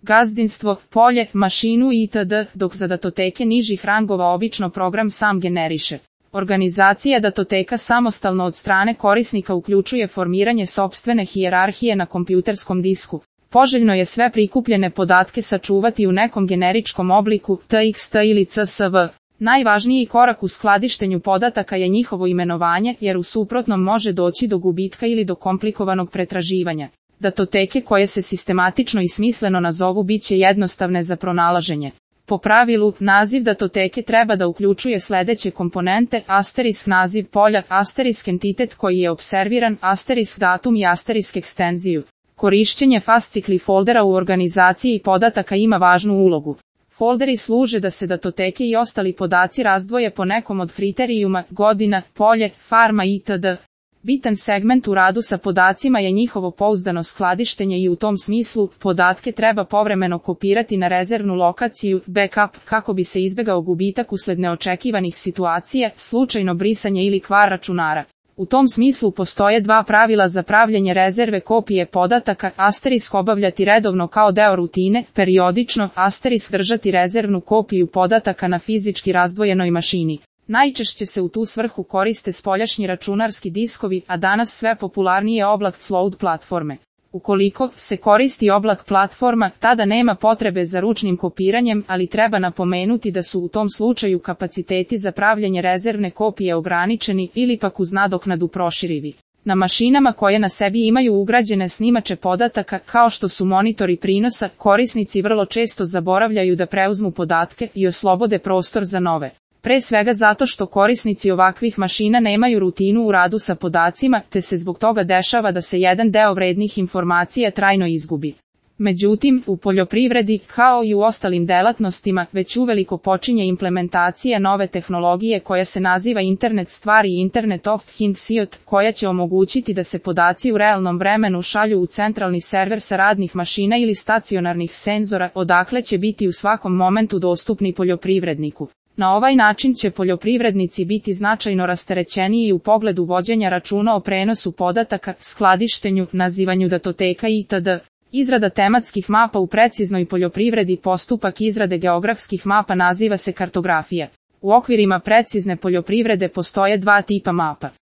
gazdinstvo, polje, mašinu itd., dok za datoteke nižih rangova obično program sam generiše. Organizacija datoteka samostalno od strane korisnika uključuje formiranje sopstvene hijerarhije na kompjuterskom disku. Poželjno je sve prikupljene podatke sačuvati u nekom generičkom obliku, TXT ili CSV. Najvažniji korak u skladištenju podataka je njihovo imenovanje, jer u suprotnom može doći do gubitka ili do komplikovanog pretraživanja. Datoteke koje se sistematično i smisleno nazovu bit će jednostavne za pronalaženje. Po pravilu, naziv datoteke treba da uključuje sledeće komponente: asterisk naziv polja, asterisk entitet koji je observiran, asterisk datum i asterisk ekstenziju. Korišćenje fascikli foldera u organizaciji podataka ima važnu ulogu. Folderi služe da se datoteke i ostali podaci razdvoje po nekom od kriterijuma, godina, polje, farma itd. Bitan segment u radu sa podacima je njihovo pouzdano skladištenje i u tom smislu, podatke treba povremeno kopirati na rezervnu lokaciju, backup, kako bi se izbegao gubitak usled neočekivanih situacija, slučajno brisanje ili kvar računara. U tom smislu postoje dva pravila za pravljenje rezerve kopije podataka: asterisk obavljati redovno kao deo rutine, periodično, asterisk držati rezervnu kopiju podataka na fizički razdvojenoj mašini. Najčešće se u tu svrhu koriste spoljašnji računarski diskovi, a danas sve popularnije oblak cloud platforme. Ukoliko se koristi oblak platforma, tada nema potrebe za ručnim kopiranjem, ali treba napomenuti da su u tom slučaju kapaciteti za pravljenje rezervne kopije ograničeni ili pak uz nadoknadu proširivi. Na mašinama koje na sebi imaju ugrađene snimače podataka, kao što su monitori prinosa, korisnici vrlo često zaboravljaju da preuzmu podatke i oslobode prostor za nove. Pre svega zato što korisnici ovakvih mašina nemaju rutinu u radu sa podacima, te se zbog toga dešava da se jedan deo vrednih informacija trajno izgubi. Međutim, u poljoprivredi, kao i u ostalim delatnostima, već uveliko počinje implementacija nove tehnologije koja se naziva Internet stvari i Internet of Things IoT, koja će omogućiti da se podaci u realnom vremenu šalju u centralni server sa radnih mašina ili stacionarnih senzora, odakle će biti u svakom momentu dostupni poljoprivredniku. Na ovaj način će poljoprivrednici biti značajno rasterećeniji u pogledu vođenja računa o prenosu podataka, skladištenju, nazivanju datoteka itd. Izrada tematskih mapa u preciznoj poljoprivredi. Postupak izrade geografskih mapa naziva se kartografija. U okvirima precizne poljoprivrede postoje dva tipa mapa.